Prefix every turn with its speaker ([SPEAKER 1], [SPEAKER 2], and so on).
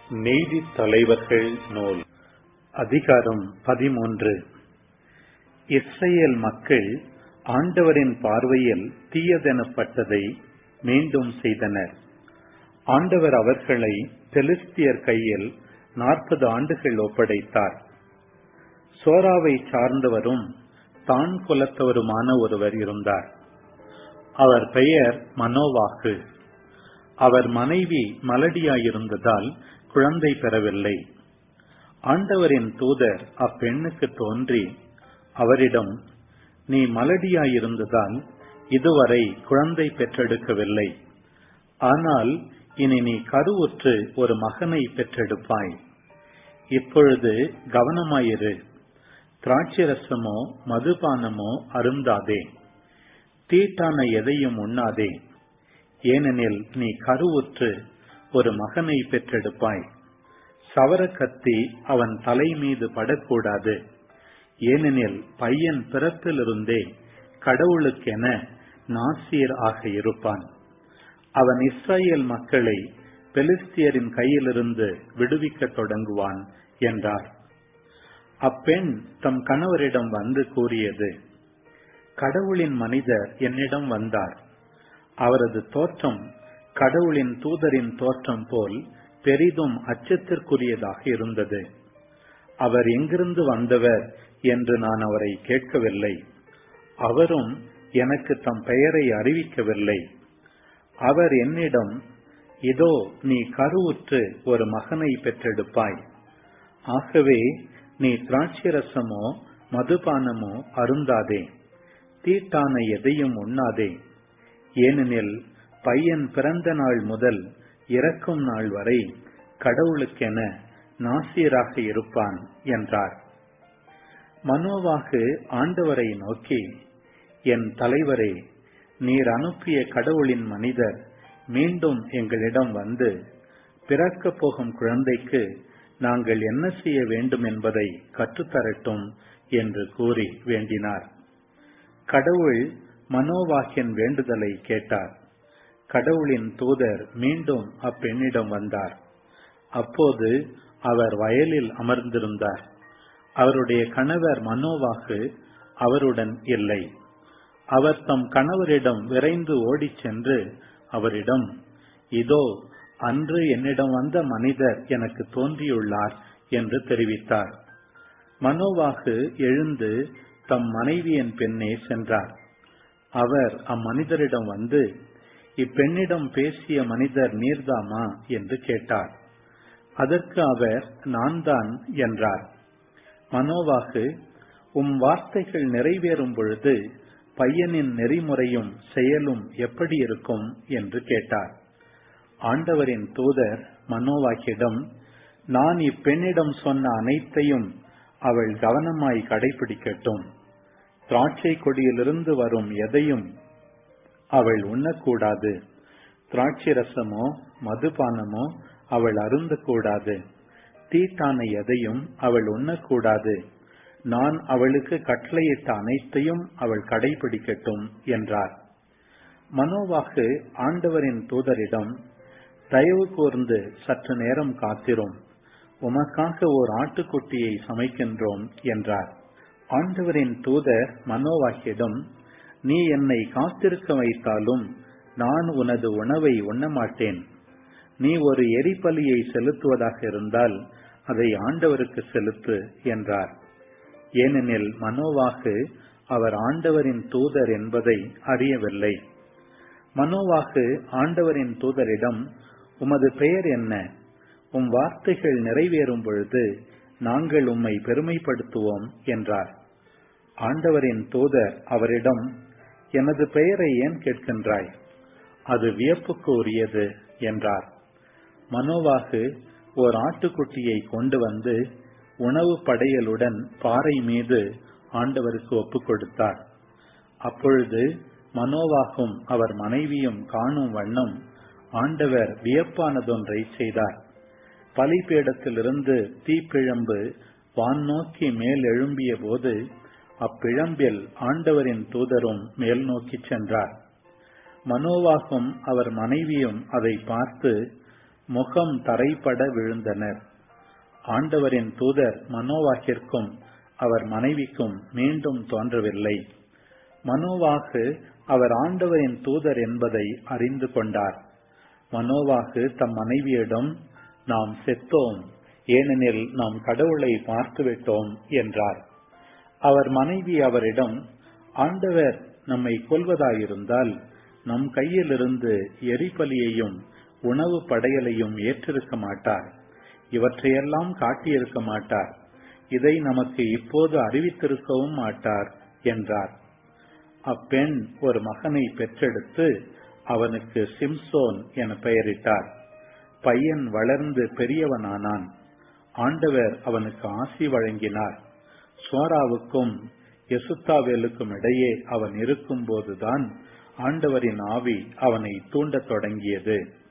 [SPEAKER 1] நீதித் தலைவர்கள் நூல் அதிகாரம் 13. இஸ்ரவேல் மக்கள் ஆண்டவரின் பார்வையில் தீயதெனப்பட்டதை மீண்டும் செய்தனர். ஆண்டவர் அவர்களை பெலிஸ்தியர் கையில் 40 ஆண்டுகள் ஒப்படைத்தார். சோராவை சார்ந்தவரும் தான் குலத்தவருமான ஒருவர் இருந்தார். அவர் பெயர் மனோவாகு. அவர் மனைவி மலடியாயிருந்ததால் குழந்தை பெறவில்லை. ஆண்டவரின் தூதர் அப்பெண்ணுக்கு தோன்றி அவரிடம், நீ மலடியாயிருந்ததால் இதுவரை குழந்தை பெற்றெடுக்கவில்லை. ஆனால் இனி நீ கருவுற்று ஒரு மகனை பெற்றெடுப்பாய். இப்பொழுது கவனமாயிரு. திராட்சரசமோ மதுபானமோ அருந்தாதே. தீட்டான எதையும் உண்ணாதே. ஏனெனில் நீ கருவுற்று ஒரு மகனை பெற்றெடுப்பாய். சவரக்கத்தி அவன் தலை மீது படக்கூடாது. ஏனெனில் பையன் பிறப்பிலிருந்தே கடவுளுக்கென நாசீர் ஆக இருப்பான். அவன் இஸ்ரவேல் மக்களை பெலிஸ்தியரின் கையிலிருந்து விடுவிக்க தொடங்குவான் என்றார். அப்பெண் தம் கணவரிடம் வந்து கூறியது, கடவுளின் மனிதர் என்னிடம் வந்தார். அவரது தோற்றம் கடவுளின் தூதரின் தோற்றம் போல் பெரிதும் அச்சத்திற்குரியதாக இருந்தது. அவர் எங்கிருந்து வந்தவர் என்று நான் அவரை கேட்கவில்லை. அவரும் எனக்கு தம் பெயரை அறிவிக்கவில்லை. அவர் என்னிடம், இதோ நீ கருவுற்று ஒரு மகனை பெற்றெடுப்பாய். ஆகவே நீ திராட்சரசமோ மதுபானமோ அருந்தாதே. தீட்டான எதையும் உண்ணாதே. ஏனெனில் பையன் பிறந்த நாள் முதல் இறக்கும் நாள் வரை கடவுளுக்கென நாசீராக இருப்பான் என்றார். மனோவாகு ஆண்டவரை நோக்கி, என் தலைவரே, நீர் அனுப்பிய கடவுளின் மனிதர் மீண்டும் எங்களிடம் வந்து, பிறக்கப் போகும் குழந்தைக்கு நாங்கள் என்ன செய்ய வேண்டும் என்பதை கற்றுத்தரட்டும் என்று கூறி வேண்டினார். கடவுள் மனோவாகின் வேண்டுதலை கேட்டார். கடவுளின் தூதர் மீண்டும் அப்பெண்ணிடம் வந்தார். அப்போது அவர் வயலில் அமர்ந்திருந்தார். அவருடைய கணவர் மனோவாகு அவருடன் இல்லை. அவர் தம் கணவரிடம் விரைந்து ஓடிச் சென்று அவரிடம், இதோ அன்று என்னிடம் வந்த மனிதர் எனக்கு தோன்றியுள்ளார் என்று தெரிவித்தார். மனோவாகு எழுந்து தம் மனைவியின் பின்னே சென்றார். அவர் அம்மனிதரிடம் வந்து, இப்பெண்ணிடம் பேசிய மனிதர் நீர்தாமா என்று கேட்டார். அதற்கு அவர், நான் தான் என்றார். மனோவாகு, உம் வார்த்தைகள் நிறைவேறும் பொழுது பையனின் நெறிமுறையும் செயலும் எப்படி இருக்கும் என்று கேட்டார். ஆண்டவரின் தூதர் மனோவாகிடம், நான் இப்பெண்ணிடம் சொன்ன அனைத்தையும் அவள் கவனமாய் கடைபிடிக்கட்டும். திராட்சை கொடியிலிருந்து வரும் எதையும் அவள் உண்ணக்கூடாது. திராட்சரசமோ மதுபானமோ அவள் அருந்தக்கூடாது. தீட்டான எதையும் அவள் உண்ணக்கூடாது. நான் அவளுக்கு கட்டளையிட்ட அனைத்தையும் அவள் கடைபிடிக்கட்டும் என்றார். மனோவாகு ஆண்டவரின் தூதரிடம், தயவு கூர்ந்து சற்று நேரம் காத்திரும். உமக்காக ஓர் ஆட்டுக்குட்டியை சமைக்கின்றோம் என்றார். ஆண்டவரின் தூதர் மனோவாகிடம், நீ என்னை காத்திருக்க வைத்தாலும் நான் உனது உணவை உண்ணமாட்டேன். நீ ஒரு எரிபலியை செலுத்துவதாக இருந்தால் அதை ஆண்டவருக்கு செலுத்து என்றார். ஏனெனில் மனோவாகு அவர் ஆண்டவரின் தூதர் என்பதை அறியவில்லை. மனோவாகு ஆண்டவரின் தூதரிடம், உமது பெயர் என்ன? உம் வார்த்தைகள் நிறைவேறும் பொழுது நாங்கள் உம்மை பெருமைப்படுத்துவோம் என்றார். ஆண்டவரின் தூதர் அவரிடம், எனது பெயரை ஏன் கேட்கின்றாய்? அது வியப்புக்கு உரியது என்றார். மனோவாகு ஓர் ஆட்டுக்குட்டியை கொண்டு வந்து உணவு படையலுடன் பாறை மீது ஆண்டவருக்கு ஒப்புக் கொடுத்தார். அப்பொழுது மனோவாகும் அவர் மனைவியும் காணும் வண்ணம் ஆண்டவர் வியப்பானதொன்றை செய்தார். பலிபீடத்திலிருந்து தீப்பிழம்பு வான் நோக்கி மேல் எழும்பிய போது அப்பிழம்பில் ஆண்டவரின் தூதரும் மேல் நோக்கி சென்றார். மனோவாகும் அவர் மனைவியும் அதை பார்த்து முகம் தரைப்பட விழுந்தனர். ஆண்டவரின் தூதர் மனோவாகிற்கும் அவர் மனைவிக்கும் மீண்டும் தோன்றவில்லை. மனோவாகு அவர் ஆண்டவரின் தூதர் என்பதை அறிந்து கொண்டார். மனோவாகு தம் மனைவியிடம், நாம் செத்தோம், ஏனெனில் நாம் கடவுளை பார்த்துவிட்டோம் என்றார். அவர் மனைவி அவரிடம், ஆண்டவர் நம்மை கொல்வதாயிருந்தால் நம் கையிலிருந்து எரிபலியையும் உணவு படையலையும் ஏற்றிருக்க மாட்டார், இவற்றையெல்லாம் காட்டியிருக்க மாட்டார், இதை நமக்கு இப்போது அறிவித்திருக்கவும் மாட்டார் என்றார். அப்பெண் ஒரு மகனை பெற்றெடுத்து அவனுக்கு சிம்சோன் என பெயரிட்டார். பையன் வளர்ந்து பெரியவனானான். ஆண்டவர் அவனுக்கு ஆசி வழங்கினார். சோராவுக்கும் எசுத்தாவேலுக்கும் இடையே அவன் இருக்கும்போதுதான் ஆண்டவரின் ஆவி அவனை தூண்டத் தொடங்கியது.